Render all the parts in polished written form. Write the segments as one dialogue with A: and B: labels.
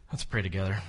A: Let's pray together.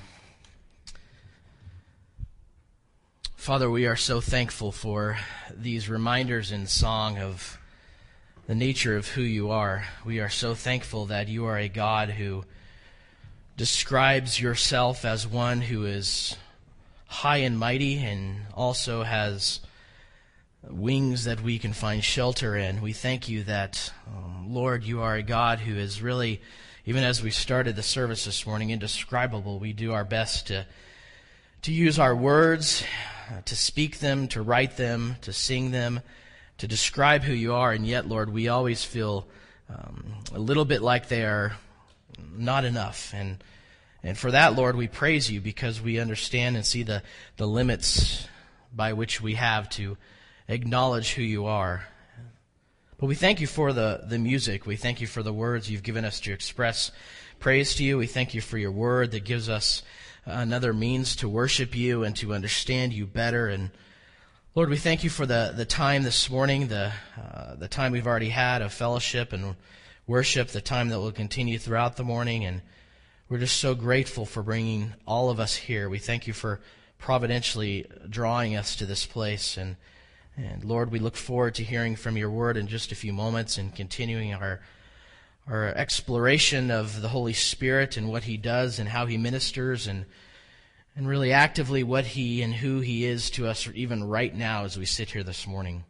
A: Father, we are so thankful for these reminders in song of the nature of who you are. We are so thankful that you are a God who describes yourself as one who is high and mighty and also has wings that we can find shelter in. We thank you that, Lord, you are a God who is really, even as we started the service this morning, indescribable. We do our best to use our words, to speak them, to write them, to sing them, to describe who you are, and yet, Lord, we always feel a little bit like they are not enough. And for that, Lord, we praise you because we understand and see the limits by which we have to acknowledge who you are. But we thank you for the music. We thank you for the words you've given us to express praise to you. We thank you for your word that gives us another means to worship you and to understand you better. And Lord, we thank you for the time this morning, the time we've already had of fellowship and worship, the time that will continue throughout the morning. And we're just so grateful for bringing all of us here. We thank you for providentially drawing us to this place. And Lord, we look forward to hearing from your word in just a few moments and continuing our exploration of the Holy Spirit and what he does and how he ministers and really actively what he and who he is to us even right now as we sit here this morning.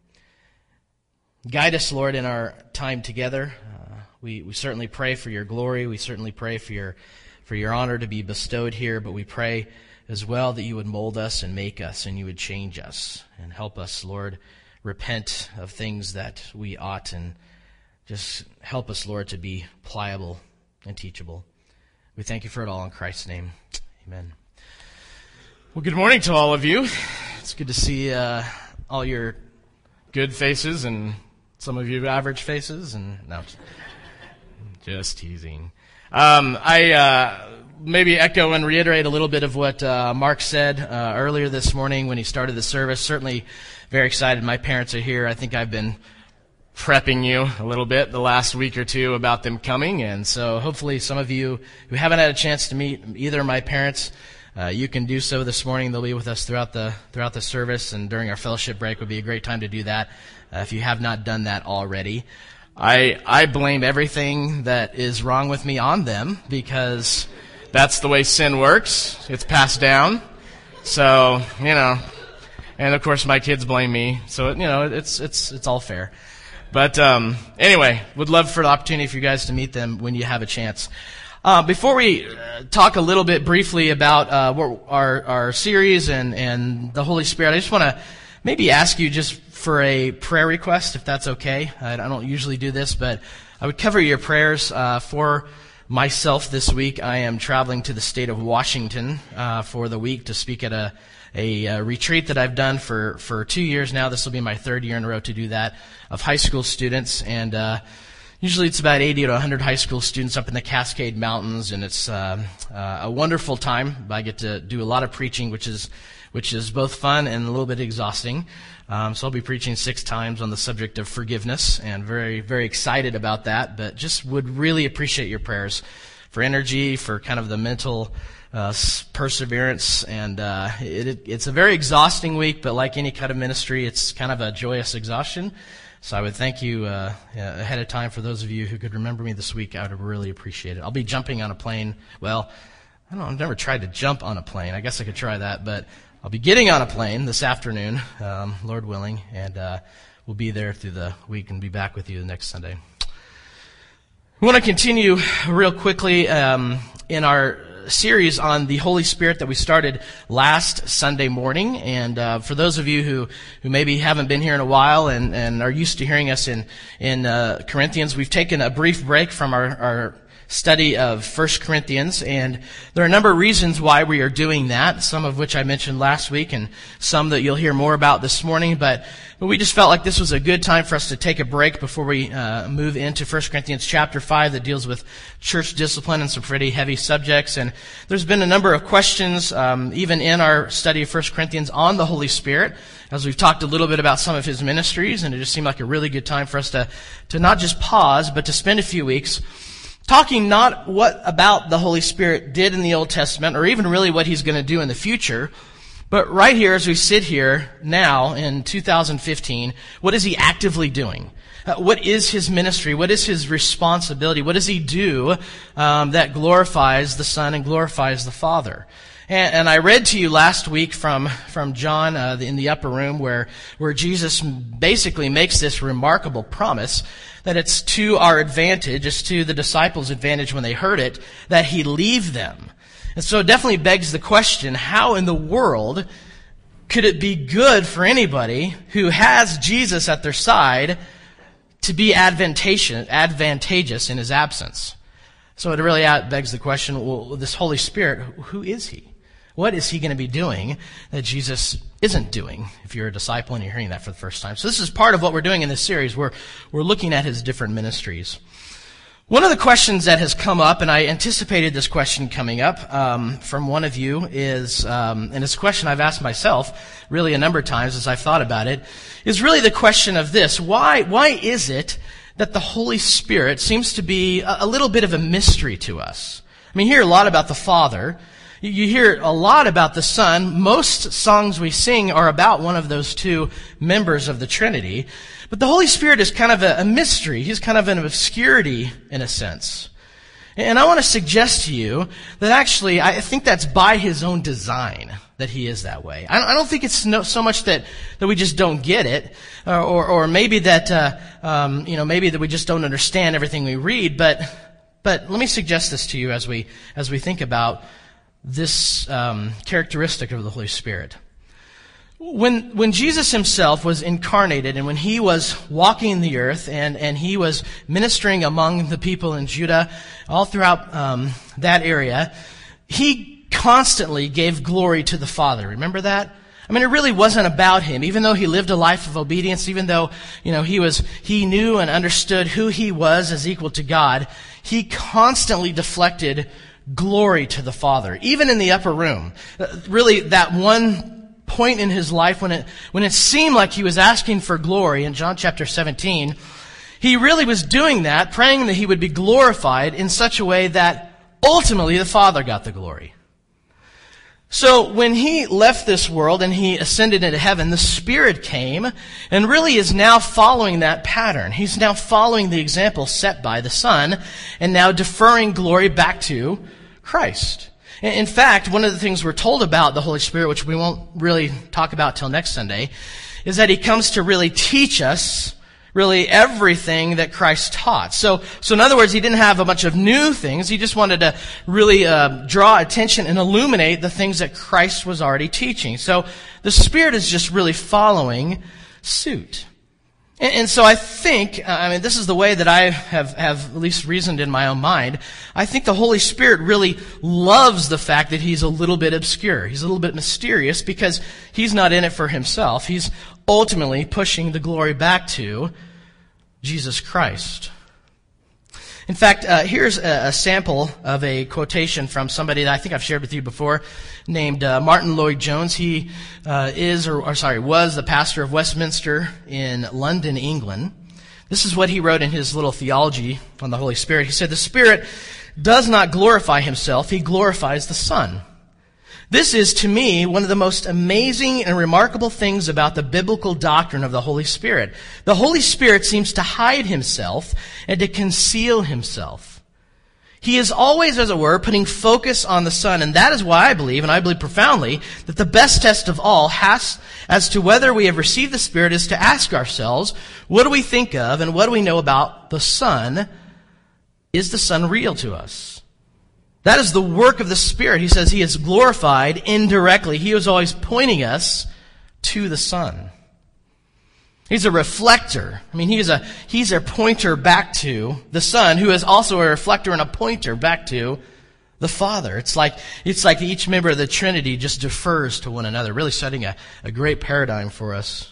A: Guide us, Lord, in our time together. We certainly pray for your glory. We certainly pray for your honor to be bestowed here, but we pray as well that you would mold us and make us and you would change us and help us, Lord, repent of things that we ought and just help us, Lord, to be pliable and teachable. We thank you for it all in Christ's name. Amen. Well, good morning to all of you. It's good to see all your good faces and some of you average faces. And no, just teasing. I maybe echo and reiterate a little bit of what Mark said earlier this morning when he started the service. Certainly very excited. My parents are here. I think I've been prepping you a little bit the last week or two about them coming, and so hopefully some of you who haven't had a chance to meet either of my parents, you can do so this morning. They'll be with us throughout the service, and during our fellowship break would be a great time to do that if you have not done that already. I blame everything that is wrong with me on them because that's the way sin works. It's passed down. So, and of course my kids blame me. So, it's all fair. But anyway, would love for the opportunity for you guys to meet them when you have a chance. Before we talk a little bit briefly about what our series and the Holy Spirit, I just want to maybe ask you just for a prayer request, if that's okay. I don't usually do this, but I would cover your prayers for myself this week. I am traveling to the state of Washington for the week to speak at a retreat that I've done for 2 years now. This will be my third year in a row to do that, of high school students. And usually it's about 80 to 100 high school students up in the Cascade Mountains, and it's a wonderful time. I get to do a lot of preaching, which is both fun and a little bit exhausting. So I'll be preaching 6 times on the subject of forgiveness, and very, very excited about that. But just would really appreciate your prayers for energy, for kind of the mental perseverance. And it's a very exhausting week, but like any kind of ministry, it's kind of a joyous exhaustion. So I would thank you ahead of time for those of you who could remember me this week. I would really appreciate it. I'll be jumping on a plane. Well, I don't know, I've never tried to jump on a plane. I guess I could try that, but I'll be getting on a plane this afternoon, Lord willing, and we'll be there through the week and be back with you the next Sunday. We want to continue real quickly in our series on the Holy Spirit that we started last Sunday morning. And for those of you who maybe haven't been here in a while and are used to hearing us in Corinthians, we've taken a brief break from our study of 1 Corinthians, and there are a number of reasons why we are doing that, some of which I mentioned last week and some that you'll hear more about this morning, but we just felt like this was a good time for us to take a break before we move into 1 Corinthians chapter 5 that deals with church discipline and some pretty heavy subjects. And there's been a number of questions, even in our study of 1 Corinthians, on the Holy Spirit, as we've talked a little bit about some of his ministries, and it just seemed like a really good time for us to not just pause, but to spend a few weeks talking not what about the Holy Spirit did in the Old Testament, or even really what he's going to do in the future, but right here as we sit here now in 2015, what is he actively doing? What is his ministry? What is his responsibility? What does he do that glorifies the Son and glorifies the Father? And I read to you last week from John in the upper room where Jesus basically makes this remarkable promise that it's to our advantage, it's to the disciples' advantage when they heard it, that he leave them. And so it definitely begs the question, how in the world could it be good for anybody who has Jesus at their side to be advantageous in his absence? So it really begs the question, well, this Holy Spirit, who is he? What is he going to be doing that Jesus isn't doing, if you're a disciple and you're hearing that for the first time? So this is part of what we're doing in this series. We're looking at his different ministries. One of the questions that has come up, and I anticipated this question coming up from one of you, is, and it's a question I've asked myself really a number of times as I've thought about it, is really the question of this. Why is it that the Holy Spirit seems to be a little bit of a mystery to us? I mean, you hear a lot about the Father. You hear a lot about the Son. Most songs we sing are about one of those two members of the Trinity. But the Holy Spirit is kind of a mystery. He's kind of an obscurity in a sense. And I want to suggest to you that actually I think that's by his own design that he is that way. I don't think it's so much that we just don't get it, or maybe that maybe that we just don't understand everything we read. But let me suggest this to you as we think about this characteristic of the Holy Spirit. When Jesus himself was incarnated and when he was walking the earth and he was ministering among the people in Judah, all throughout that area, he constantly gave glory to the Father. Remember that? I mean, it really wasn't about him. Even though he lived a life of obedience, even though, he knew and understood who he was as equal to God, he constantly deflected glory to the Father, even in the upper room. Really, that one point in his life when it seemed like he was asking for glory in John chapter 17, he really was doing that, praying that he would be glorified in such a way that ultimately the Father got the glory. So when he left this world and he ascended into heaven, the Spirit came and really is now following that pattern. He's now following the example set by the Son and now deferring glory back to Christ. In fact, one of the things we're told about the Holy Spirit, which we won't really talk about till next Sunday, is that he comes to really teach us really everything that Christ taught. So in other words, he didn't have a bunch of new things. He just wanted to really draw attention and illuminate the things that Christ was already teaching. So the Spirit is just really following suit. And so I think, this is the way that I have at least reasoned in my own mind. I think the Holy Spirit really loves the fact that he's a little bit obscure. He's a little bit mysterious because he's not in it for himself. He's ultimately pushing the glory back to Jesus Christ. In fact, here's a sample of a quotation from somebody that I think I've shared with you before, named Martin Lloyd-Jones. He was the pastor of Westminster in London, England. This is what he wrote in his little theology on the Holy Spirit. He said, "The Spirit does not glorify himself, he glorifies the Son. This is, to me, one of the most amazing and remarkable things about the biblical doctrine of the Holy Spirit. The Holy Spirit seems to hide himself and to conceal himself. He is always, as it were, putting focus on the Son, and that is why I believe, and I believe profoundly, that the best test of all as to whether we have received the Spirit is to ask ourselves, what do we think of and what do we know about the Son? Is the Son real to us? That is the work of the Spirit. He says he is glorified indirectly. He is always pointing us to the Son. He's a reflector. He's a pointer back to the Son, who is also a reflector and a pointer back to the Father. It's like each member of the Trinity just defers to one another, really setting a great paradigm for us.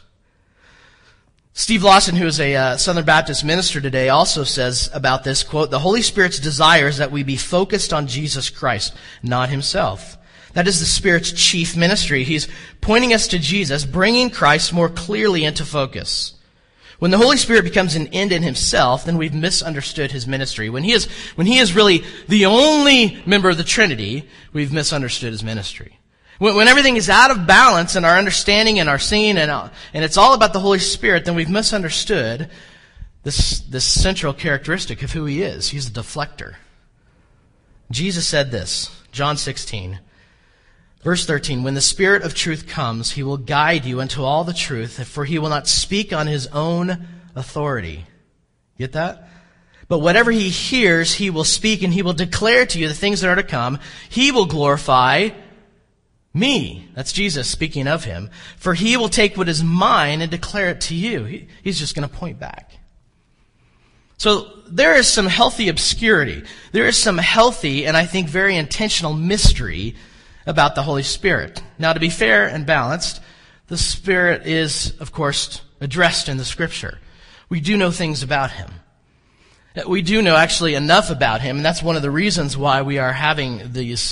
A: Steve Lawson, who is a Southern Baptist minister today, also says about this, quote, "The Holy Spirit's desire is that we be focused on Jesus Christ, not himself. That is the Spirit's chief ministry. He's pointing us to Jesus, bringing Christ more clearly into focus. When the Holy Spirit becomes an end in himself, then we've misunderstood his ministry. When he is really the only member of the Trinity, we've misunderstood his ministry. When everything is out of balance in our understanding and our seeing and it's all about the Holy Spirit, then we've misunderstood this central characteristic of who he is. He's a deflector. Jesus said this, John 16, verse 13, when the Spirit of truth comes, he will guide you into all the truth, for he will not speak on his own authority. Get that? But whatever he hears, he will speak, and he will declare to you the things that are to come. He will glorify me. That's Jesus speaking of him. For he will take what is mine and declare it to you. He's just going to point back. So there is some healthy obscurity. There is some healthy and I think very intentional mystery about the Holy Spirit. Now, to be fair and balanced, the Spirit is, of course, addressed in the Scripture. We do know things about him. We do know actually enough about him, and that's one of the reasons why we are having this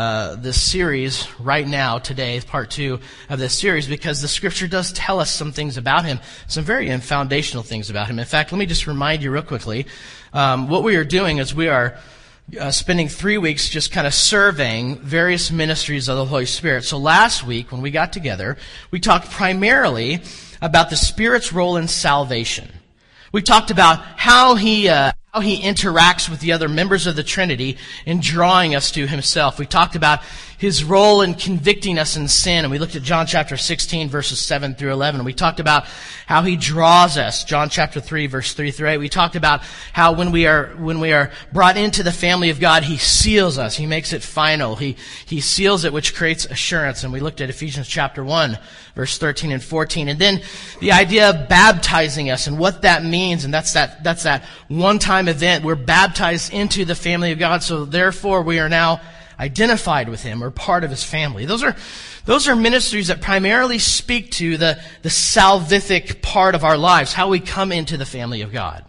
A: series right now, today, part 2 of this series, because the Scripture does tell us some things about him, some very foundational things about him. In fact, let me just remind you real quickly, what we are doing is we are spending 3 weeks just kind of surveying various ministries of the Holy Spirit. So last week, when we got together, we talked primarily about the Spirit's role in salvation. We talked about how he interacts with the other members of the Trinity in drawing us to himself. We talked about his role in convicting us in sin, and we looked at John chapter 16, verses 7 through 11. We talked about how he draws us, John chapter 3, verse 3 through 8. We talked about how when we are brought into the family of God, he seals us. He makes it final. He seals it, which creates assurance. And we looked at Ephesians chapter 1, verse 13 and 14. And then the idea of baptizing us and what that means, and that's that one-time event. We're baptized into the family of God, so therefore we are now identified with him or part of his family. Those are ministries that primarily speak to the salvific part of our lives, how we come into the family of God.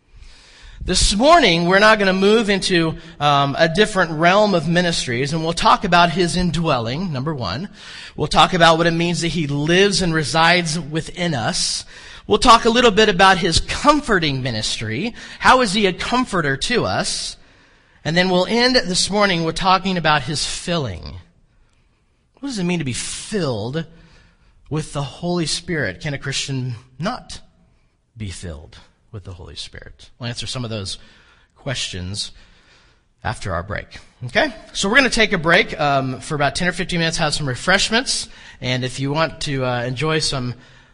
A: This morning, we're now going to move into a different realm of ministries, and we'll talk about his indwelling, number one. We'll talk about what it means that he lives and resides within us. We'll talk a little bit about his comforting ministry. How is he a comforter to us? And then we'll end this morning with talking about his filling. What does it mean to be filled with the Holy Spirit? Can a Christian not be filled with the Holy Spirit? We'll answer some of those questions after our break. Okay? So we're going to take a break for about 10 or 15 minutes, have some refreshments. And if you want to enjoy some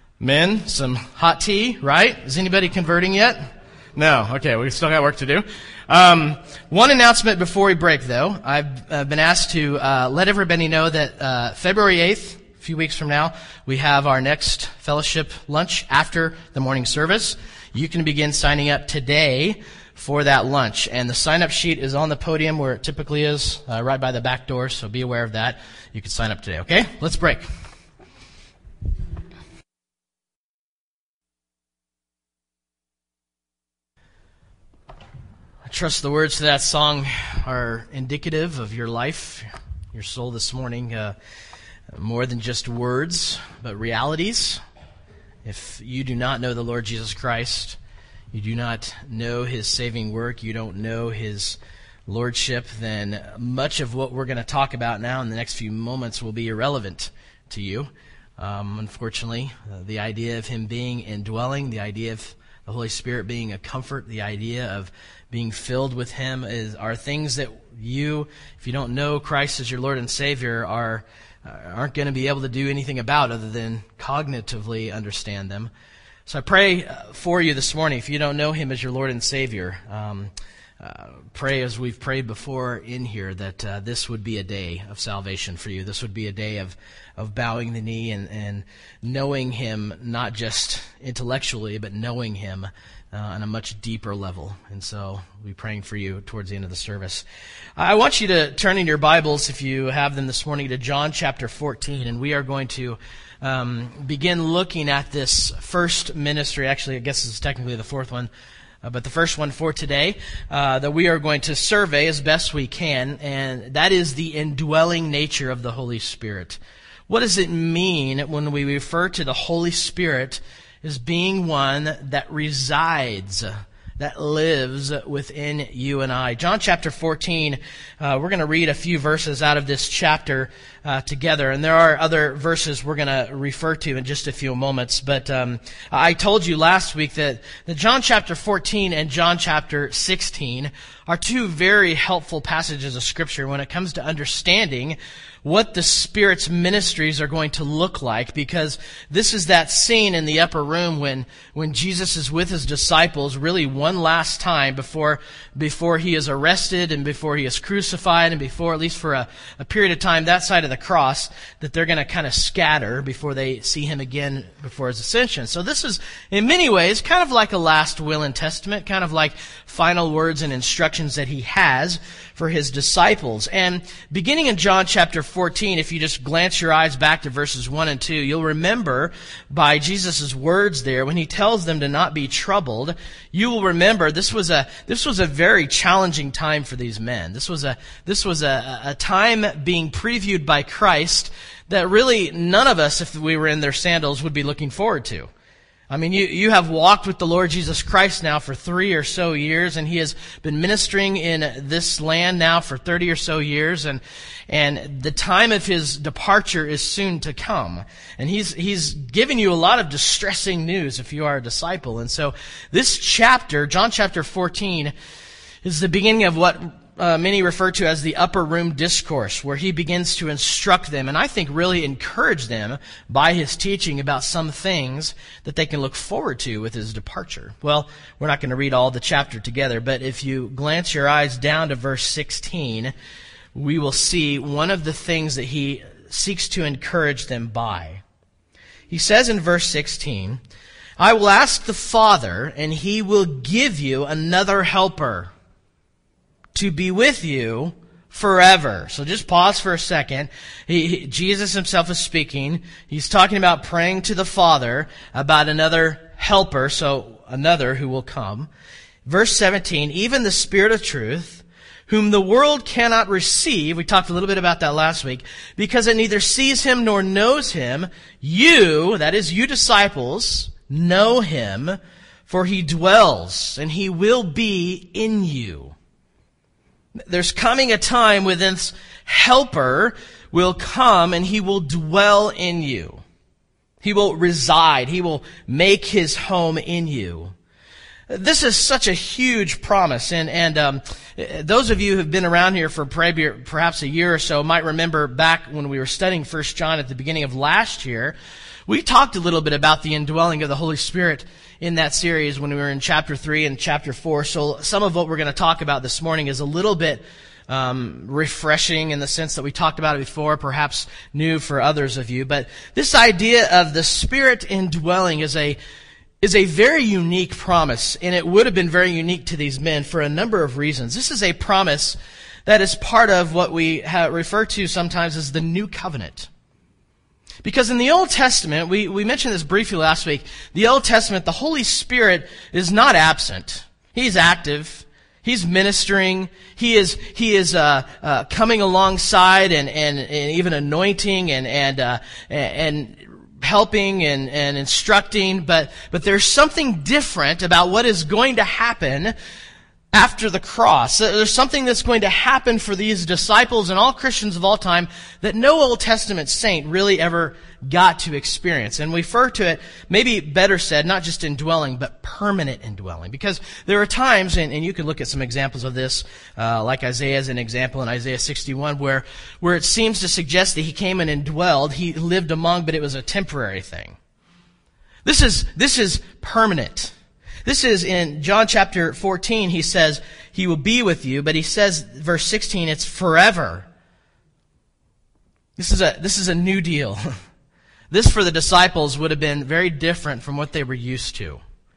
A: hot tea, right? Is anybody converting yet? No. Okay, we still got work to do. One announcement before we break, though. I've been asked to let everybody know that February 8th, a few weeks from now, we have our next fellowship lunch after the morning service. You can begin signing up today for that lunch. And the sign-up sheet is on the podium where it typically is, right by the back door, so be aware of that. You can sign up today, okay? Let's break. I trust the words to that song are indicative of your life, your soul this morning, more than just words, but realities. If you do not know the Lord Jesus Christ, you do not know his saving work, you don't know his lordship, then much of what we're going to talk about now in the next few moments will be irrelevant to you. Unfortunately, the idea of him being indwelling, the idea of the Holy Spirit being a comfort, the idea of being filled with him are things that you, if you don't know Christ as your Lord and Savior, aren't going to be able to do anything about other than cognitively understand them. So I pray for you this morning, if you don't know him as your Lord and Savior, pray as we've prayed before in here that this would be a day of salvation for you. This would be a day of bowing the knee and knowing him, not just intellectually, but knowing him on a much deeper level. And so we'll be praying for you towards the end of the service. I want you to turn in your Bibles, if you have them this morning, to John chapter 14, and we are going to begin looking at this first ministry. Actually, I guess this is technically the fourth one, but the first one for today that we are going to survey as best we can, and that is the indwelling nature of the Holy Spirit. What does it mean when we refer to the Holy Spirit is being one that resides, that lives within you and I. John chapter 14, we're going to read a few verses out of this chapter together. And there are other verses we're going to refer to in just a few moments. But I told you last week that John chapter 14 and John chapter 16 are two very helpful passages of Scripture when it comes to understanding what the Spirit's ministries are going to look like, because this is that scene in the upper room when Jesus is with his disciples really one last time before he is arrested and before he is crucified and before, at least for a period of time, that side of the cross, that they're going to kind of scatter before they see him again before his ascension. So this is, in many ways, kind of like a last will and testament, kind of like final words and instructions that he has for his disciples. And beginning in John chapter 14, if you just glance your eyes back to verses 1 and 2, you'll remember by Jesus' words there, when he tells them to not be troubled, you will remember this was a very challenging time for these men. This was a time being previewed by Christ that really none of us, if we were in their sandals, would be looking forward to. I mean, you have walked with the Lord Jesus Christ now for 3 or so years, and he has been ministering in this land now for 30 or so years, and the time of his departure is soon to come. And he's given you a lot of distressing news if you are a disciple. And so this chapter, John chapter 14, is the beginning of what many refer to as the upper room discourse, where he begins to instruct them, and I think really encourage them by his teaching about some things that they can look forward to with his departure. Well, we're not going to read all the chapter together, but if you glance your eyes down to verse 16, we will see one of the things that he seeks to encourage them by. He says in verse 16, "I will ask the Father, and he will give you another helper to be with you forever." So just pause for a second. Jesus himself is speaking. He's talking about praying to the Father about another helper, so another who will come. Verse 17, "Even the Spirit of truth, whom the world cannot receive," we talked a little bit about that last week, "because it neither sees him nor knows him, you," that is you disciples, "know him, for he dwells and he will be in you." There's coming a time when this helper will come and he will dwell in you. He will reside. He will make his home in you. This is such a huge promise, and those of you who have been around here for perhaps a year or so might remember back when we were studying 1 John at the beginning of last year, we talked a little bit about the indwelling of the Holy Spirit in that series when we were in chapter 3 and chapter 4. So some of what we're going to talk about this morning is a little bit refreshing in the sense that we talked about it before, perhaps new for others of you. But this idea of the Spirit indwelling is a very unique promise, and it would have been very unique to these men for a number of reasons. This is a promise that is part of what we refer to sometimes as the New Covenant. Because in the Old Testament, we mentioned this briefly last week, the Old Testament, the Holy Spirit is not absent. He's active. He's ministering. He is coming alongside and even anointing and helping and instructing. But there's something different about what is going to happen after the cross. There's something that's going to happen for these disciples and all Christians of all time that no Old Testament saint really ever got to experience. And we refer to it, maybe better said, not just indwelling, but permanent indwelling. Because there are times, and you can look at some examples of this, like Isaiah is an example in Isaiah 61, where it seems to suggest that he came and indwelled, he lived among, but it was a temporary thing. This is permanent. This is in John chapter 14, he says, he will be with you, but he says, verse 16, it's forever. This is a new deal. This for the disciples would have been very different from what they were used to.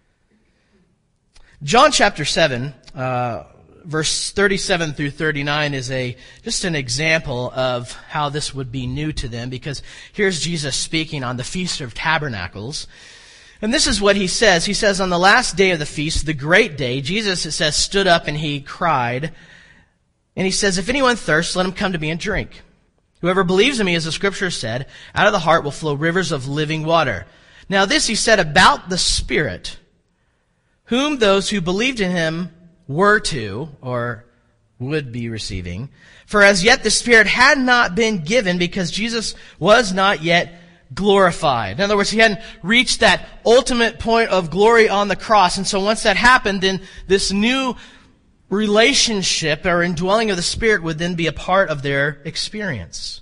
A: John chapter 7, verse 37 through 39 is just an example of how this would be new to them, because here's Jesus speaking on the Feast of Tabernacles. And this is what he says. He says, on the last day of the feast, the great day, Jesus, it says, stood up and he cried. And he says, if anyone thirsts, let him come to me and drink. Whoever believes in me, as the scripture said, out of the heart will flow rivers of living water. Now this he said about the Spirit, whom those who believed in him were to, or would be receiving. For as yet the Spirit had not been given because Jesus was not yet glorified. In other words, he hadn't reached that ultimate point of glory on the cross. And so once that happened, then this new relationship or indwelling of the Spirit would then be a part of their experience.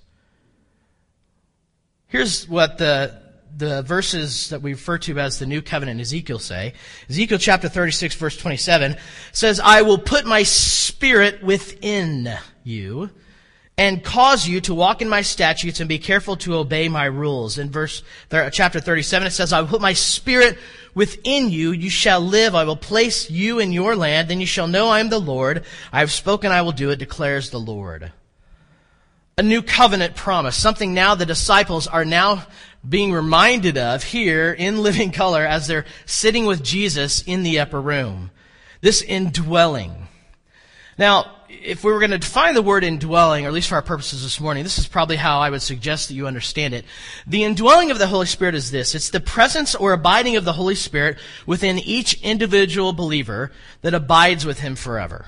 A: Here's what the verses that we refer to as the New Covenant in Ezekiel say. Ezekiel chapter 36, verse 27 says, I will put my Spirit within you and cause you to walk in my statutes and be careful to obey my rules. In chapter 37, it says, I will put my Spirit within you. You shall live. I will place you in your land. Then you shall know I am the Lord. I have spoken. I will do it, declares the Lord. A new covenant promise. Something now the disciples are now being reminded of here in living color as they're sitting with Jesus in the upper room. This indwelling. Now, if we were going to define the word indwelling, or at least for our purposes this morning, this is probably how I would suggest that you understand it. The indwelling of the Holy Spirit is this. It's the presence or abiding of the Holy Spirit within each individual believer that abides with him forever.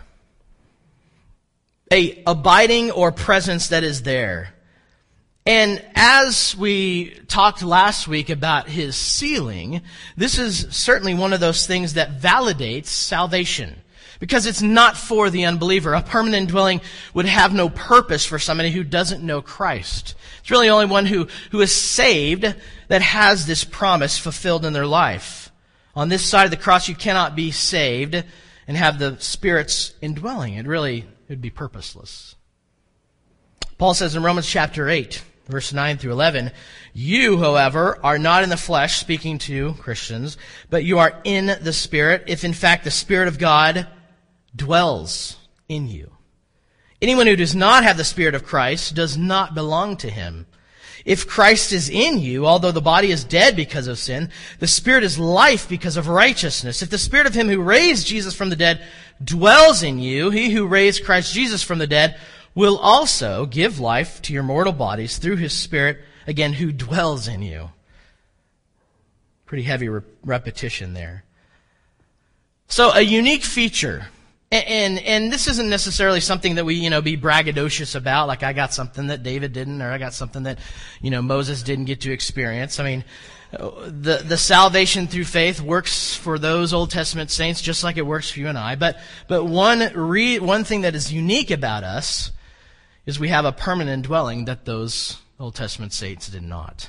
A: A abiding or presence that is there. And as we talked last week about his sealing, this is certainly one of those things that validates salvation. Because it's not for the unbeliever. A permanent indwelling would have no purpose for somebody who doesn't know Christ. It's really only one who is saved that has this promise fulfilled in their life. On this side of the cross, you cannot be saved and have the Spirit's indwelling. It would be purposeless. Paul says in Romans chapter 8, verse 9 through 11, you, however, are not in the flesh, speaking to Christians, but you are in the Spirit, if in fact the Spirit of God dwells in you. Anyone who does not have the Spirit of Christ does not belong to him. If Christ is in you, although the body is dead because of sin, the Spirit is life because of righteousness. If the Spirit of him who raised Jesus from the dead dwells in you, he who raised Christ Jesus from the dead will also give life to your mortal bodies through his Spirit, again, who dwells in you. Pretty heavy repetition there. So a unique feature. And this isn't necessarily something that we, be braggadocious about, like I got something that David didn't, or I got something that, Moses didn't get to experience. I mean, the salvation through faith works for those Old Testament saints just like it works for you and I. But one thing that is unique about us is we have a permanent indwelling that those Old Testament saints did not.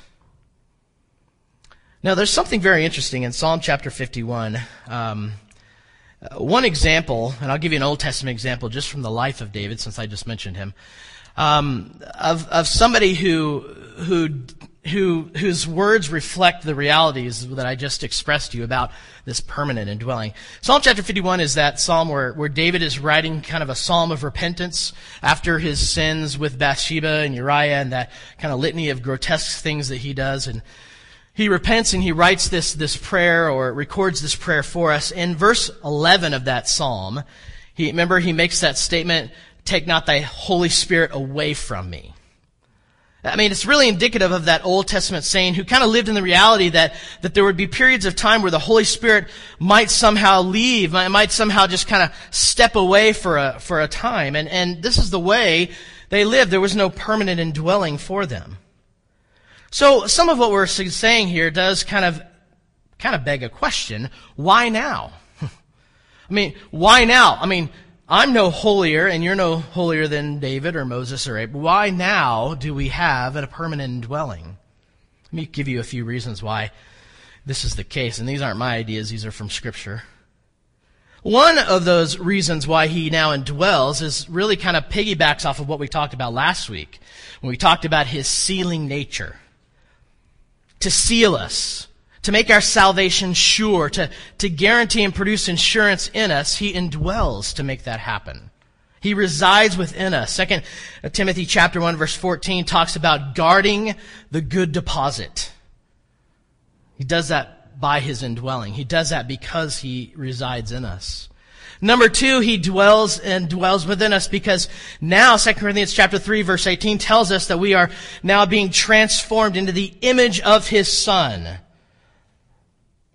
A: Now, there's something very interesting in Psalm chapter 51. One example, and I'll give you an Old Testament example just from the life of David, since I just mentioned him, of somebody whose words reflect the realities that I just expressed to you about this permanent indwelling. Psalm chapter 51 is that psalm where David is writing kind of a psalm of repentance after his sins with Bathsheba and Uriah and that kind of litany of grotesque things that he does. And he repents and he writes this prayer, or records this prayer for us. In verse 11 of that psalm, he makes that statement, "Take not thy Holy Spirit away from me." I mean, it's really indicative of that Old Testament saint who kind of lived in the reality that there would be periods of time where the Holy Spirit might somehow leave, might somehow just kind of step away for a time. And this is the way they lived. There was no permanent indwelling for them. So some of what we're saying here does kind of beg a question. Why now? I mean, why now? I mean, I'm no holier, and you're no holier than David or Moses or Abraham. Why now do we have a permanent indwelling? Let me give you a few reasons why this is the case. And these aren't my ideas. These are from Scripture. One of those reasons why he now indwells is really kind of piggybacks off of what we talked about last week, when we talked about his sealing nature. To seal us, to make our salvation sure, to guarantee and produce insurance in us, he indwells to make that happen. He resides within us. 2 Timothy chapter 1 verse 14 talks about guarding the good deposit. He does that by his indwelling. He does that because he resides in us. Number two, he dwells within us because now 2 Corinthians chapter 3 verse 18 tells us that we are now being transformed into the image of his Son.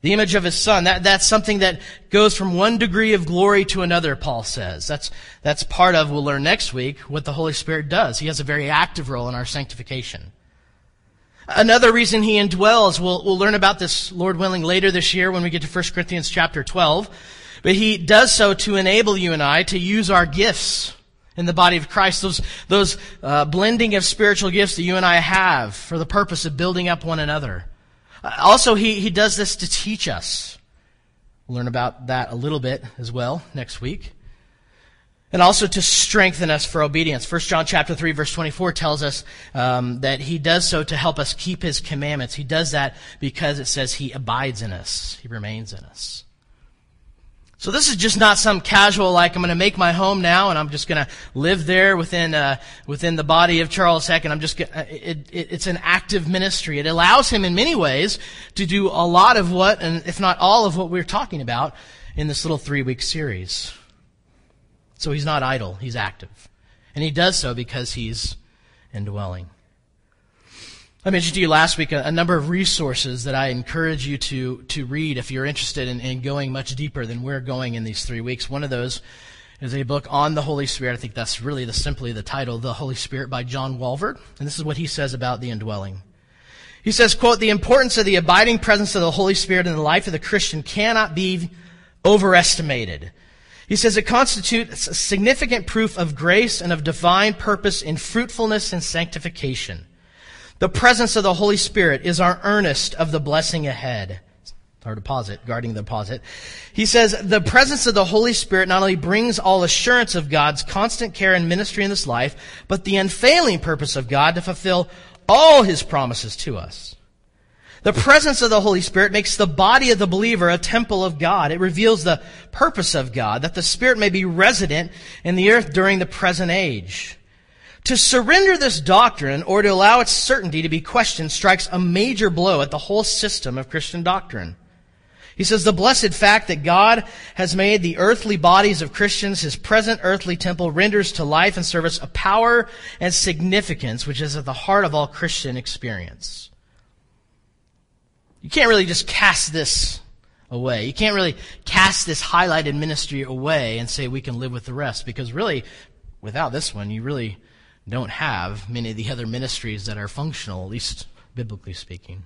A: The image of his Son, that's something that goes from one degree of glory to another, Paul says. That's part of, we'll learn next week, what the Holy Spirit does. He has a very active role in our sanctification. Another reason he indwells, we'll learn about this, Lord willing, later this year when we get to 1 Corinthians chapter 12. But he does so to enable you and I to use our gifts in the body of Christ, those blending of spiritual gifts that you and I have for the purpose of building up one another. Also, he does this to teach us. We'll learn about that a little bit as well next week. And also to strengthen us for obedience. 1 John chapter 3, verse 24 tells us that he does so to help us keep his commandments. He does that because it says he abides in us. He remains in us. So this is just not some casual, like, I'm going to make my home now and I'm just going to live there within the body of Charles Heck, and it's an active ministry. It allows him in many ways to do a lot of what, and if not all of what we're talking about in this little 3-week series. So he's not idle, he's active. And he does so because he's indwelling. I mentioned to you last week a number of resources that I encourage you to read if you're interested in going much deeper than we're going in these 3 weeks. One of those is a book on the Holy Spirit. I think that's really simply the title, The Holy Spirit by John Walvoord. And this is what he says about the indwelling. He says, quote, "The importance of the abiding presence of the Holy Spirit in the life of the Christian cannot be overestimated. He says it constitutes a significant proof of grace and of divine purpose in fruitfulness and sanctification. The presence of the Holy Spirit is our earnest of the blessing ahead." Our deposit, guarding the deposit. He says, the presence of the Holy Spirit not only brings all assurance of God's constant care and ministry in this life, but the unfailing purpose of God to fulfill all his promises to us. The presence of the Holy Spirit makes the body of the believer a temple of God. It reveals the purpose of God, that the Spirit may be resident in the earth during the present age. To surrender this doctrine or to allow its certainty to be questioned strikes a major blow at the whole system of Christian doctrine. He says the blessed fact that God has made the earthly bodies of Christians his present earthly temple renders to life and service a power and significance which is at the heart of all Christian experience. You can't really just cast this away. You can't really cast this highlighted ministry away and say we can live with the rest, because really, without this one, you really don't have many of the other ministries that are functional, at least biblically speaking.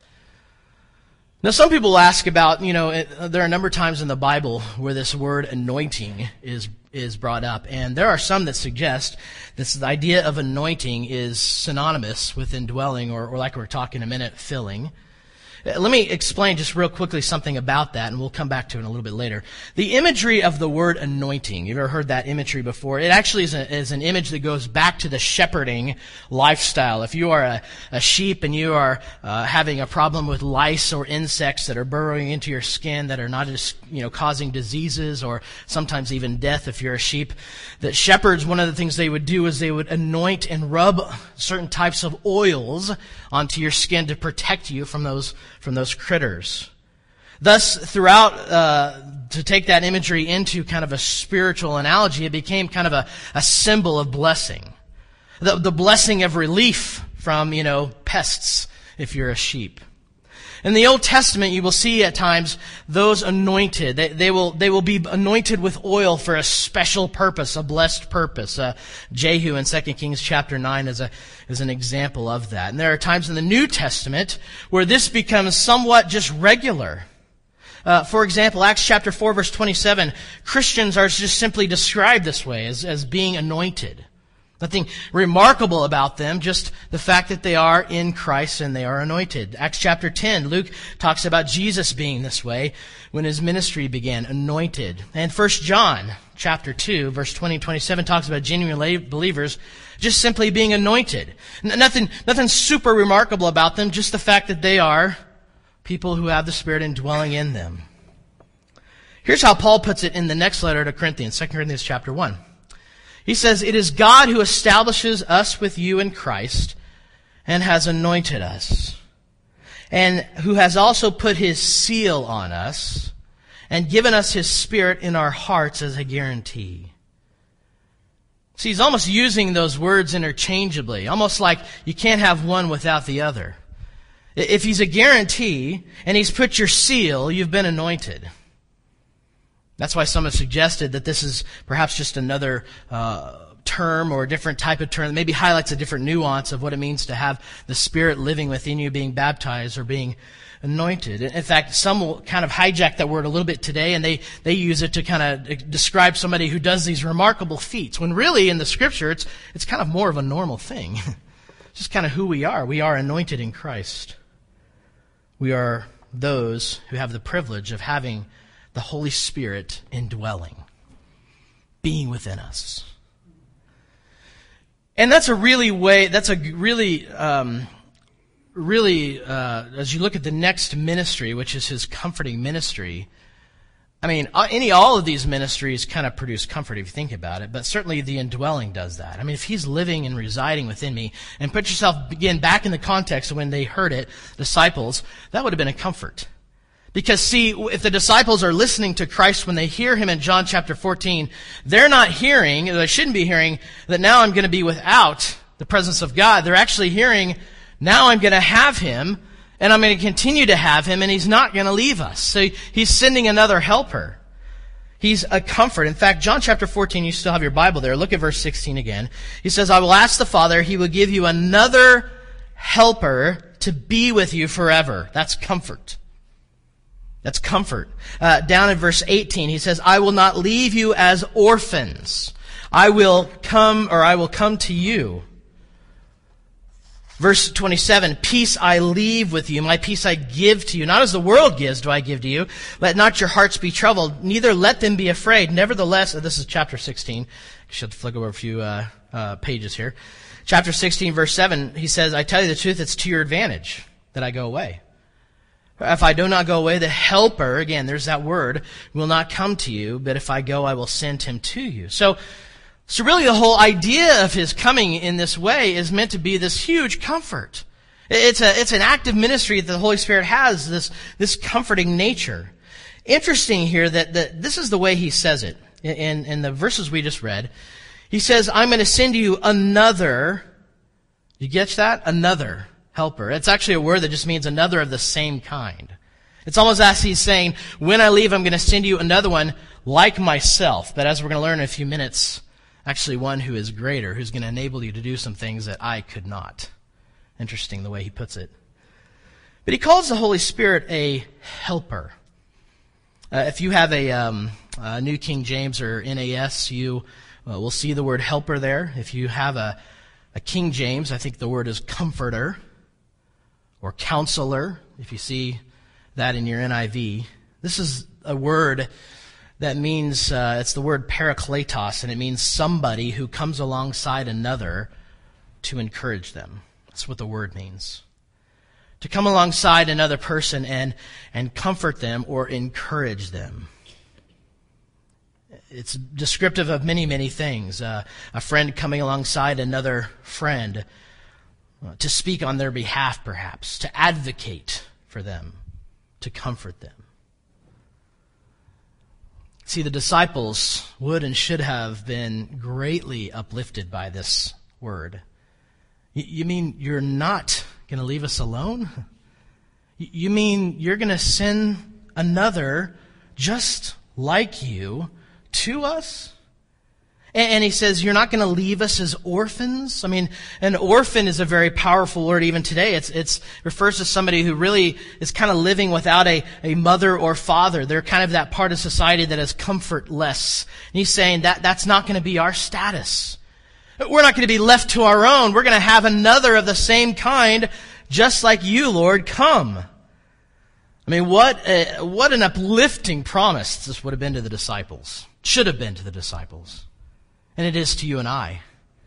A: Now, some people ask about, there are a number of times in the Bible where this word anointing is brought up, and there are some that suggest this idea of anointing is synonymous with indwelling, or like we're talking a minute, filling. Let me explain just real quickly something about that, and we'll come back to it a little bit later. The imagery of the word anointing, you've ever heard that imagery before? It actually is an image that goes back to the shepherding lifestyle. If you are a sheep and you are having a problem with lice or insects that are burrowing into your skin that are not just causing diseases or sometimes even death if you're a sheep, that shepherds, one of the things they would do is they would anoint and rub certain types of oils onto your skin to protect you from those critters. Thus, throughout, to take that imagery into kind of a spiritual analogy, it became kind of a symbol of blessing. The blessing of relief from, pests if you're a sheep. In the Old Testament, you will see at times those anointed. They will be anointed with oil for a special purpose, a blessed purpose. Jehu in 2 Kings chapter 9 is an example of that. And there are times in the New Testament where this becomes somewhat just regular. For example, Acts chapter 4 verse 27, Christians are just simply described this way, as being anointed. Nothing remarkable about them, just the fact that they are in Christ and they are anointed. Acts chapter 10, Luke talks about Jesus being this way when his ministry began, anointed. And 1 John chapter 2, verse 20 and 27 talks about genuine believers just simply being anointed. Nothing super remarkable about them, just the fact that they are people who have the Spirit indwelling in them. Here's how Paul puts it in the next letter to Corinthians, 2 Corinthians chapter 1. He says, "It is God who establishes us with you in Christ and has anointed us, and who has also put his seal on us and given us his Spirit in our hearts as a guarantee." See, he's almost using those words interchangeably, almost like you can't have one without the other. If he's a guarantee and he's put your seal, you've been anointed. That's why some have suggested that this is perhaps just another term or a different type of term that maybe highlights a different nuance of what it means to have the Spirit living within you, being baptized or being anointed. In fact, some will kind of hijack that word a little bit today, and they use it to kind of describe somebody who does these remarkable feats, when really in the Scripture it's kind of more of a normal thing. It's just kind of who we are. We are anointed in Christ. We are those who have the privilege of having the Holy Spirit indwelling, being within us. And as you look at the next ministry, which is his comforting ministry, I mean, all of these ministries kind of produce comfort if you think about it, but certainly the indwelling does that. I mean, if he's living and residing within me, and put yourself again back in the context of when they heard it, disciples, that would have been a comfort. Because see, if the disciples are listening to Christ when they hear him in John chapter 14, they're not hearing, or they shouldn't be hearing, that now I'm going to be without the presence of God. They're actually hearing, now I'm going to have him, and I'm going to continue to have him, and he's not going to leave us. So he's sending another helper. He's a comfort. In fact, John chapter 14, you still have your Bible there. Look at verse 16 again. He says, I will ask the Father, he will give you another helper to be with you forever. That's comfort. That's comfort. Down in verse 18, he says, I will not leave you as orphans. I will come to you. Verse 27, peace I leave with you, my peace I give to you. Not as the world gives do I give to you. Let not your hearts be troubled, neither let them be afraid. Nevertheless, this is chapter 16. I should flick over a few pages here. Chapter 16, verse 7, he says, I tell you the truth, it's to your advantage that I go away. If I do not go away, the helper, again, there's that word, will not come to you, but if I go, I will send him to you. So really the whole idea of his coming in this way is meant to be this huge comfort. It's an active ministry that the Holy Spirit has, this comforting nature. Interesting here that this is the way he says it. In the verses we just read, he says, I'm going to send you another, you get that? Another helper. It's actually a word that just means another of the same kind. It's almost as he's saying, when I leave, I'm going to send you another one like myself. But as we're going to learn in a few minutes, actually one who is greater, who's going to enable you to do some things that I could not. Interesting the way he puts it. But he calls the Holy Spirit a helper. If you have a New King James or NAS, you will see the word helper there. If you have a King James, I think the word is comforter or counselor, if you see that in your NIV. This is a word that means, it's the word parakletos, and it means somebody who comes alongside another to encourage them. That's what the word means. To come alongside another person and comfort them or encourage them. It's descriptive of many, many things. A friend coming alongside another friend to speak on their behalf, perhaps, to advocate for them, to comfort them. See, the disciples would and should have been greatly uplifted by this word. You mean you're not going to leave us alone? You mean you're going to send another just like you to us? And he says, you're not going to leave us as orphans? I mean, an orphan is a very powerful word even today. It refers to somebody who really is kind of living without a mother or father. They're kind of that part of society that is comfortless. And he's saying that's not going to be our status. We're not going to be left to our own. We're going to have another of the same kind, just like you, Lord, come. I mean, what an uplifting promise this would have been to the disciples. Should have been to the disciples. And it is to you and I.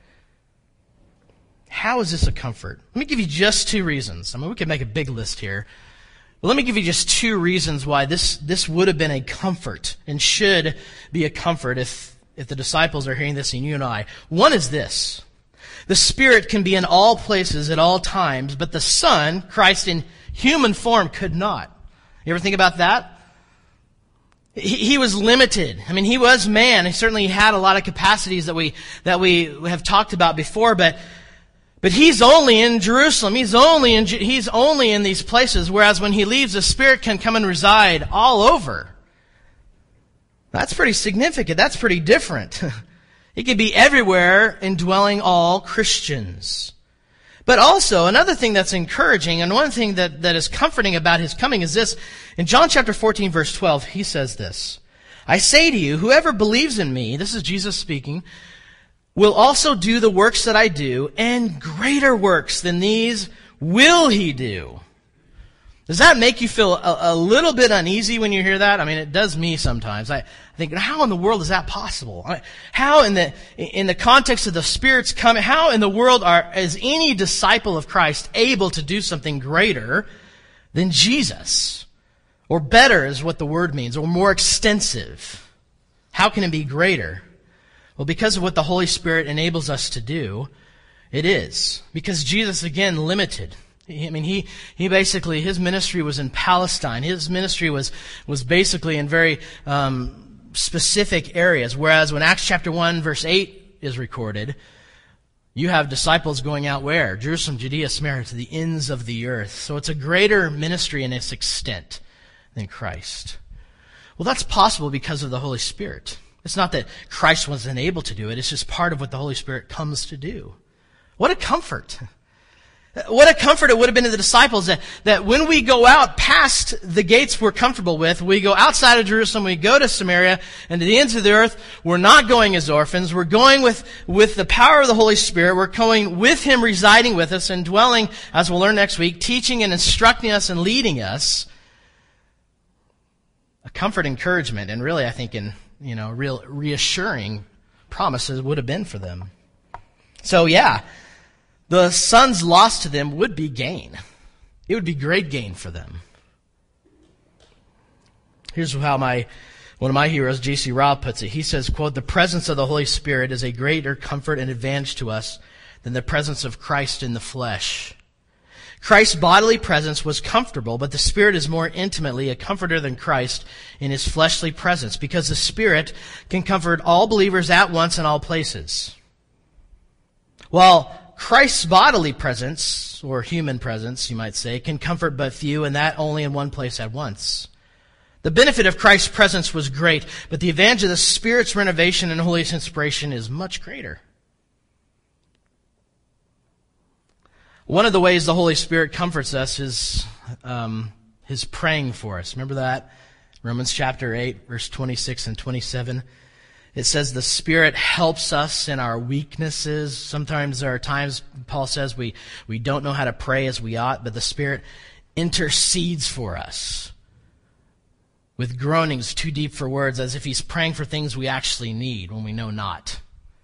A: How is this a comfort? Let me give you just two reasons. I mean, we could make a big list here. But let me give you just two reasons why this would have been a comfort and should be a comfort if the disciples are hearing this and you and I. One is this. The Spirit can be in all places at all times, but the Son, Christ in human form, could not. You ever think about that? He was limited. I mean, he was man. He certainly had a lot of capacities that we have talked about before, but But he's only in Jerusalem. He's only in these places, whereas when he leaves, the Spirit can come and reside all over. That's pretty significant. That's pretty different. He can be everywhere, indwelling all Christians. But also, another thing that's encouraging, and one thing that is comforting about his coming is this. In John chapter 14, verse 12, he says this, I say to you, whoever believes in me, this is Jesus speaking, will also do the works that I do, and greater works than these will he do. Does that make you feel a little bit uneasy when you hear that? I mean, it does me sometimes. I think, how in the world is that possible? How in the context of the Spirit's coming, how in the world is any disciple of Christ able to do something greater than Jesus? Or better is what the word means, or more extensive. How can it be greater? Well, because of what the Holy Spirit enables us to do, it is. Because Jesus, again, limited. I mean, he basically, his ministry was in Palestine. His ministry was basically in very specific areas. Whereas when Acts chapter 1, verse 8 is recorded, you have disciples going out where? Jerusalem, Judea, Samaria, to the ends of the earth. So it's a greater ministry in its extent than Christ. Well, that's possible because of the Holy Spirit. It's not that Christ wasn't able to do it. It's just part of what the Holy Spirit comes to do. What a comfort. What a comfort it would have been to the disciples that when we go out past the gates we're comfortable with, we go outside of Jerusalem, we go to Samaria and to the ends of the earth, we're not going as orphans. We're going with the power of the Holy Spirit. We're going with Him residing with us and dwelling, as we'll learn next week, teaching and instructing us and leading us. A comfort, encouragement, and really I think real reassuring promises would have been for them. So yeah, the Son's loss to them would be gain. It would be great gain for them. Here's how one of my heroes, J.C. Ryle, puts it. He says, quote, "The presence of the Holy Spirit is a greater comfort and advantage to us than the presence of Christ in the flesh. Christ's bodily presence was comfortable, but the Spirit is more intimately a comforter than Christ in His fleshly presence, because the Spirit can comfort all believers at once in all places. While Christ's bodily presence, or human presence, you might say, can comfort but few, and that only in one place at once. The benefit of Christ's presence was great, but the advantage of the Spirit's renovation and Holy inspiration is much greater." One of the ways the Holy Spirit comforts us is His praying for us. Remember that? Romans chapter 8, verse 26 and 27. It says the Spirit helps us in our weaknesses. Sometimes there are times, Paul says, we don't know how to pray as we ought, but the Spirit intercedes for us with groanings too deep for words, as if He's praying for things we actually need when we know not.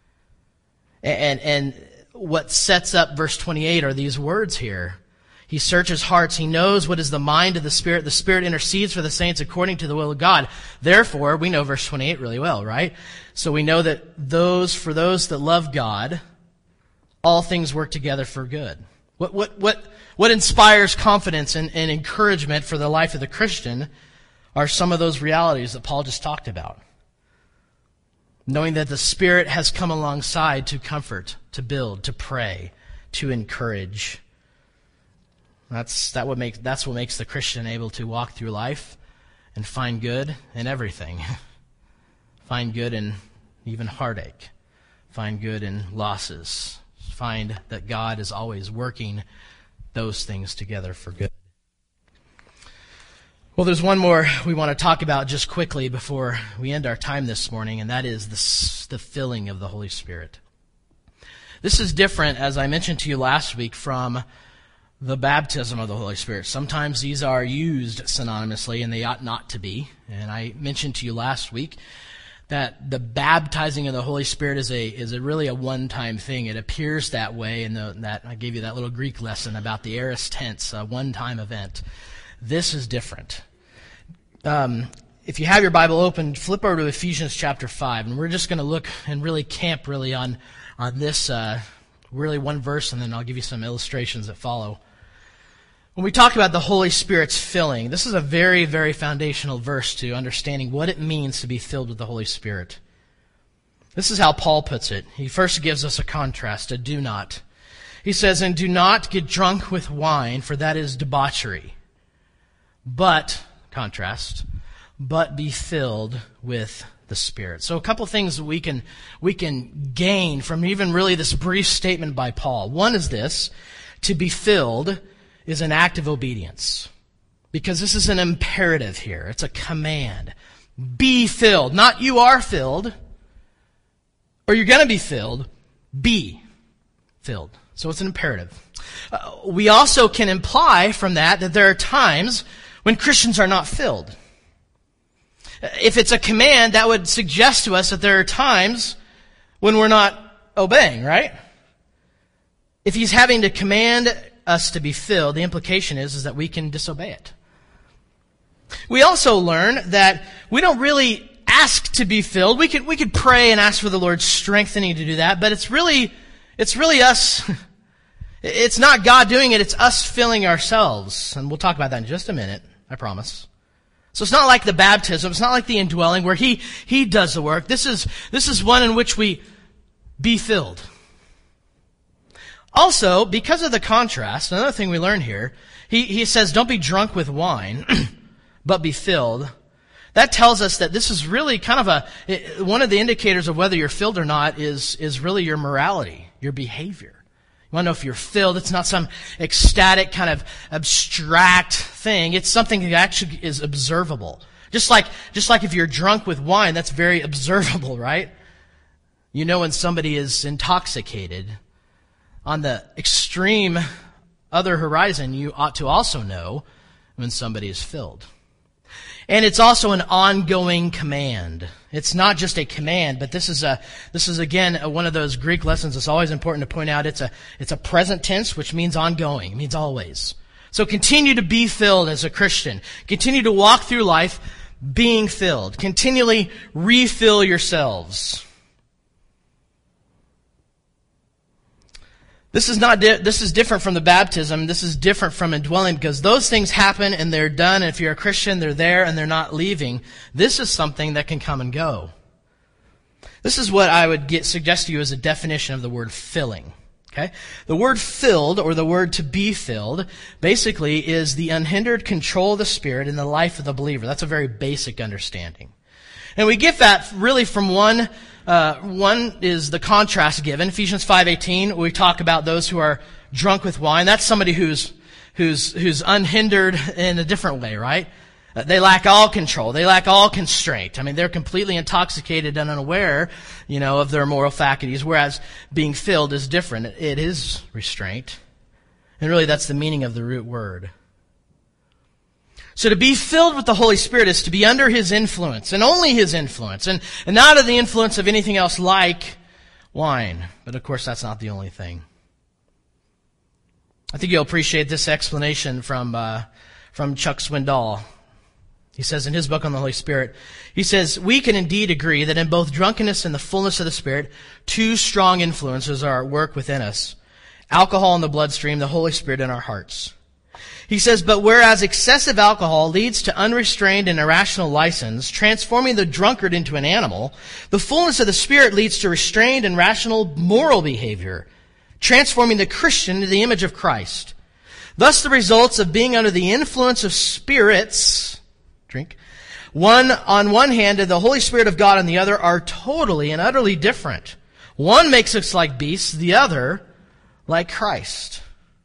A: And what sets up verse 28 are these words here. He searches hearts. He knows what is the mind of the Spirit. The Spirit intercedes for the saints according to the will of God. Therefore, we know verse 28 really well, right? So we know that for those that love God, all things work together for good. What inspires confidence and encouragement for the life of the Christian are some of those realities that Paul just talked about. Knowing that the Spirit has come alongside to comfort, to build, to pray, to encourage. That's what makes the Christian able to walk through life and find good in everything. Find good in even heartache. Find good in losses. Find that God is always working those things together for good. Well, there's one more we want to talk about just quickly before we end our time this morning, and that is the filling of the Holy Spirit. This is different, as I mentioned to you last week, from the baptism of the Holy Spirit. Sometimes these are used synonymously, and they ought not to be. And I mentioned to you last week that the baptizing of the Holy Spirit is really a one-time thing. It appears that way, and that I gave you that little Greek lesson about the aorist tense, a one-time event. This is different. If you have your Bible open, flip over to Ephesians chapter 5, and we're just going to look and really camp really on this really one verse, and then I'll give you some illustrations that follow. When we talk about the Holy Spirit's filling, this is a very, very foundational verse to understanding what it means to be filled with the Holy Spirit. This is how Paul puts it. He first gives us a contrast, a do not. He says, and do not get drunk with wine, for that is debauchery. But, contrast, but be filled with the Spirit. So a couple things we can gain from even really this brief statement by Paul. One is this: to be filled is an act of obedience. Because this is an imperative here. It's a command. Be filled. Not you are filled, or you're going to be filled. Be filled. So it's an imperative. We also can imply from that there are times when Christians are not filled. If it's a command, that would suggest to us that there are times when we're not obeying, right? If he's having to command us to be filled, the implication is that we can disobey it. We also learn that we don't really ask to be filled. We could pray and ask for the Lord's strengthening to do that, but it's really us. It's not God doing it, it's us filling ourselves. And we'll talk about that in just a minute, I promise. So it's not like the baptism, it's not like the indwelling where he does the work. This is one in which we be filled. Also, because of the contrast, another thing we learn here, he says, don't be drunk with wine, but be filled. That tells us that this is really kind of one of the indicators of whether you're filled or not is really your morality, your behavior. You want to know if you're filled. It's not some ecstatic kind of abstract thing. It's something that actually is observable. Just like if you're drunk with wine, that's very observable, right? You know when somebody is intoxicated. On the extreme other horizon, you ought to also know when somebody is filled. And it's also an ongoing command. It's not just a command, but this is again one of those Greek lessons that's always important to point out. It's a present tense, which means ongoing. It means always. So continue to be filled as a Christian. Continue to walk through life being filled. Continually refill yourselves. This is different from the baptism. This is different from indwelling because those things happen and they're done. And if you're a Christian, they're there and they're not leaving. This is something that can come and go. This is what I would suggest to you as a definition of the word filling. Okay? The word filled, or the word to be filled, basically is the unhindered control of the Spirit in the life of the believer. That's a very basic understanding. And we get that really from one is the contrast given. Ephesians 5:18, we talk about those who are drunk with wine. That's somebody who's unhindered in a different way, right? They lack all control. They lack all constraint. I mean, they're completely intoxicated and unaware, of their moral faculties, whereas being filled is different. It is restraint. And really, that's the meaning of the root word. So to be filled with the Holy Spirit is to be under His influence, and only His influence, and not of the influence of anything else like wine. But of course, that's not the only thing. I think you'll appreciate this explanation from Chuck Swindoll. He says in his book on the Holy Spirit, he says, we can indeed agree that in both drunkenness and the fullness of the Spirit, two strong influences are at work within us. Alcohol in the bloodstream, the Holy Spirit in our hearts. He says, but whereas excessive alcohol leads to unrestrained and irrational license, transforming the drunkard into an animal, the fullness of the Spirit leads to restrained and rational moral behavior, transforming the Christian into the image of Christ. Thus the results of being under the influence of spirits, one on one hand and the Holy Spirit of God on the other, are totally and utterly different. One makes us like beasts, the other like Christ.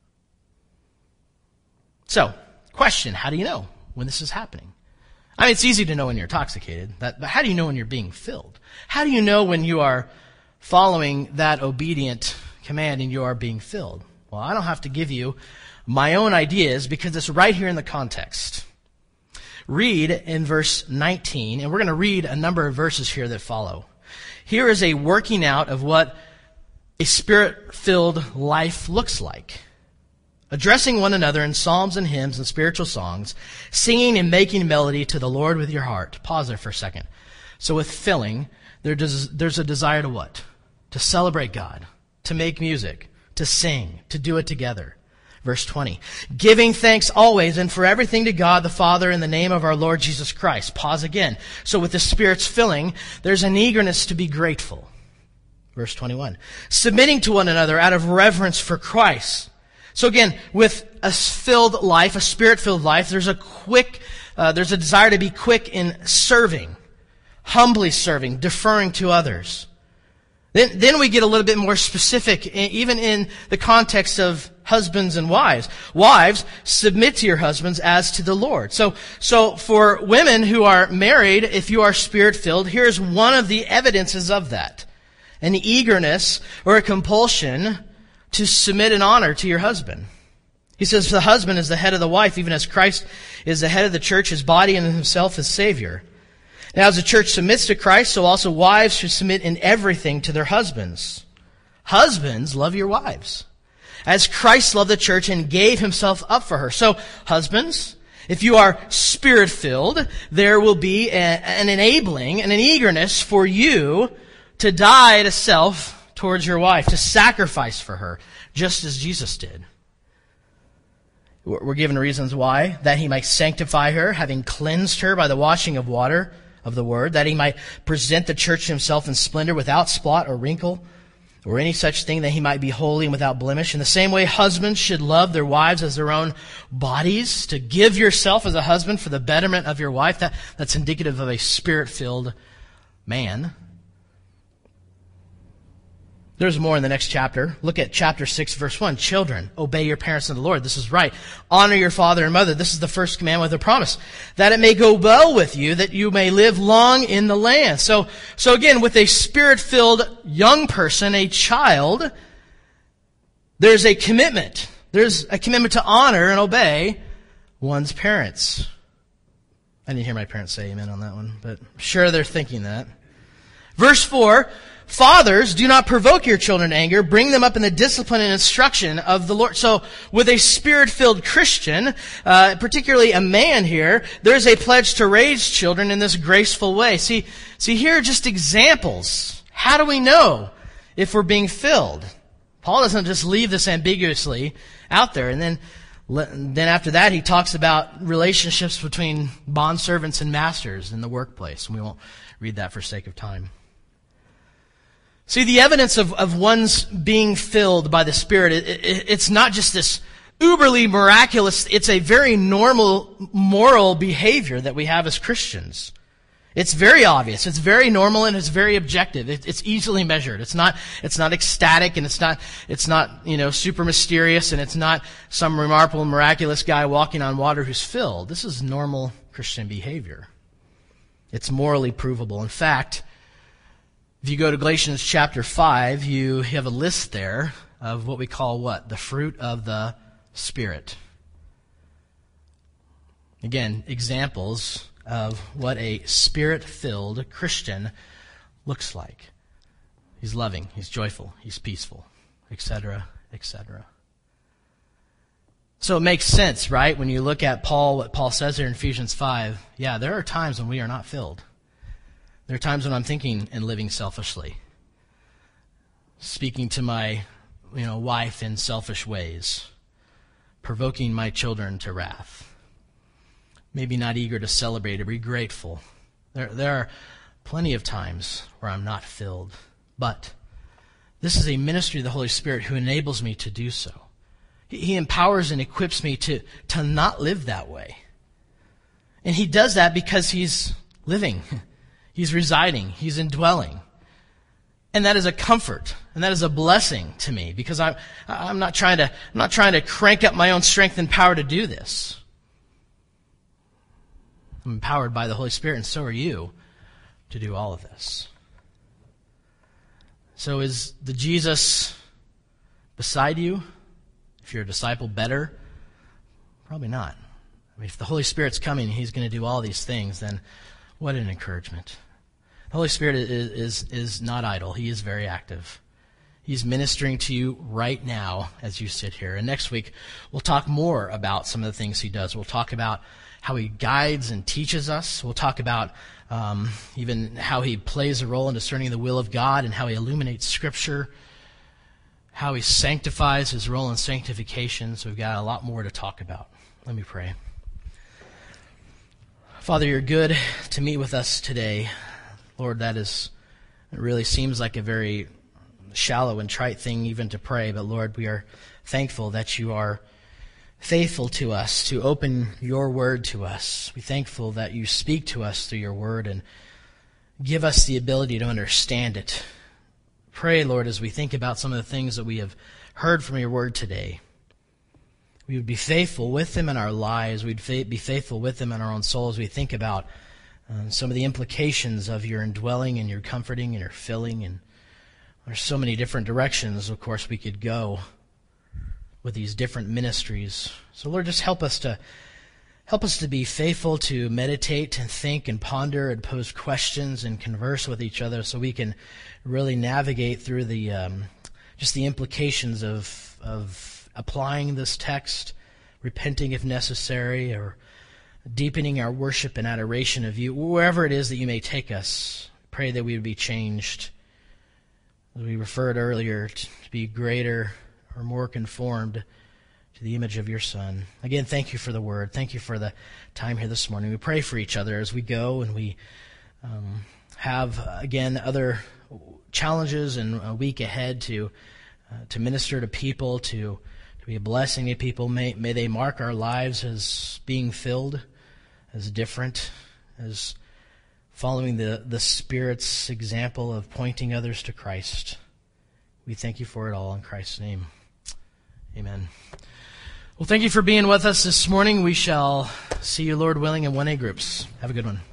A: So, question, how do you know when this is happening? I mean, it's easy to know when you're intoxicated, but how do you know when you're being filled? How do you know when you are following that obedient command and you are being filled? Well, I don't have to give you my own ideas because it's right here in the context. Read in verse 19, and we're going to read a number of verses here that follow. Here is a working out of what a Spirit-filled life looks like. Addressing one another in psalms and hymns and spiritual songs, singing and making melody to the Lord with your heart. Pause there for a second. So with filling, there's a desire to what? To celebrate God, to make music, to sing, to do it together. Verse 20. Giving thanks always and for everything to God the Father in the name of our Lord Jesus Christ. Pause again. So with the Spirit's filling, there's an eagerness to be grateful. Verse 21. Submitting to one another out of reverence for Christ. So again, with a filled life, a spirit-filled life, there's a desire to be quick in serving, humbly serving, deferring to others. Then we get a little bit more specific, even in the context of husbands and wives. Wives, submit to your husbands as to the Lord. So for women who are married, if you are spirit-filled, here's one of the evidences of that. An eagerness or a compulsion to submit and honor to your husband. He says the husband is the head of the wife, even as Christ is the head of the church, his body, and himself as Savior. Now, as the church submits to Christ, so also wives should submit in everything to their husbands. Husbands, love your wives, as Christ loved the church and gave himself up for her. So, husbands, if you are spirit-filled, there will be an enabling and an eagerness for you to die to self towards your wife, to sacrifice for her, just as Jesus did. We're given reasons why. That he might sanctify her, having cleansed her by the washing of water of the word, that he might present the church to himself in splendor, without spot or wrinkle, or any such thing, that he might be holy and without blemish. In the same way, husbands should love their wives as their own bodies. To give yourself as a husband for the betterment of your wife, that's indicative of a spirit-filled man. There's more in the next chapter. Look at chapter 6, verse 1. Children, obey your parents in the Lord. This is right. Honor your father and mother. This is the first commandment with a promise, that it may go well with you, that you may live long in the land. So again, with a spirit-filled young person, a child, there's a commitment. There's a commitment to honor and obey one's parents. I didn't hear my parents say amen on that one, but I'm sure they're thinking that. Verse 4, fathers, do not provoke your children to anger. Bring them up in the discipline and instruction of the Lord. So, with a spirit-filled Christian, particularly a man here, there's a pledge to raise children in this graceful way. See, here are just examples. How do we know if we're being filled? Paul doesn't just leave this ambiguously out there. And then after that, he talks about relationships between bondservants and masters in the workplace. And we won't read that for sake of time. See, the evidence of one's being filled by the Spirit, it's not just this uberly miraculous, it's a very normal moral behavior that we have as Christians. It's very obvious, it's very normal, and it's very objective. It's easily measured. It's not ecstatic, and it's not super mysterious, and it's not some remarkable, miraculous guy walking on water who's filled. This is normal Christian behavior. It's morally provable. In fact, if you go to Galatians chapter 5, you have a list there of what we call the fruit of the Spirit. Again, examples of what a Spirit-filled Christian looks like. He's loving, he's joyful, he's peaceful, etc., etc. So it makes sense, right? When you look at what Paul says here in Ephesians 5, yeah, there are times when we are not filled. There are times when I'm thinking and living selfishly, speaking to my wife in selfish ways, provoking my children to wrath, maybe not eager to celebrate or be grateful. There are plenty of times where I'm not filled, but this is a ministry of the Holy Spirit who enables me to do so. He empowers and equips me to not live that way. And he does that because he's living. He's residing. He's indwelling. And that is a comfort. And that is a blessing to me, because I'm not trying to crank up my own strength and power to do this. I'm empowered by the Holy Spirit, and so are you, to do all of this. So is the Jesus beside you? If you're a disciple, better? Probably not. I mean, if the Holy Spirit's coming and he's going to do all these things, then what an encouragement. The Holy Spirit is not idle. He is very active. He's ministering to you right now as you sit here. And next week, we'll talk more about some of the things he does. We'll talk about how he guides and teaches us. We'll talk about even how he plays a role in discerning the will of God, and how he illuminates Scripture, how he sanctifies, his role in sanctification. So we've got a lot more to talk about. Let me pray. Father, you're good to meet with us today. Lord, it really seems like a very shallow and trite thing even to pray, but Lord, we are thankful that you are faithful to us, to open your word to us. We're thankful that you speak to us through your word and give us the ability to understand it. Pray, Lord, as we think about some of the things that we have heard from your word today, we would be faithful with them in our lives. We'd be faithful with them in our own souls. We think about some of the implications of your indwelling and your comforting and your filling. And there's so many different directions, of course, we could go with these different ministries. So, Lord, just help us to be faithful to meditate and think and ponder and pose questions and converse with each other, so we can really navigate through the just the implications of applying this text, repenting if necessary, or deepening our worship and adoration of you, wherever it is that you may take us. Pray that we would be changed, as we referred earlier, to be greater or more conformed to the image of your Son. Again, thank you for the word. Thank you for the time here this morning. We pray for each other as we go and we have, again, other challenges and a week ahead to minister to people, to be a blessing to people. May they mark our lives as being filled, as different, as following the Spirit's example of pointing others to Christ. We thank you for it all in Christ's name. Amen. Well, thank you for being with us this morning. We shall see you, Lord willing, in 1A groups. Have a good one.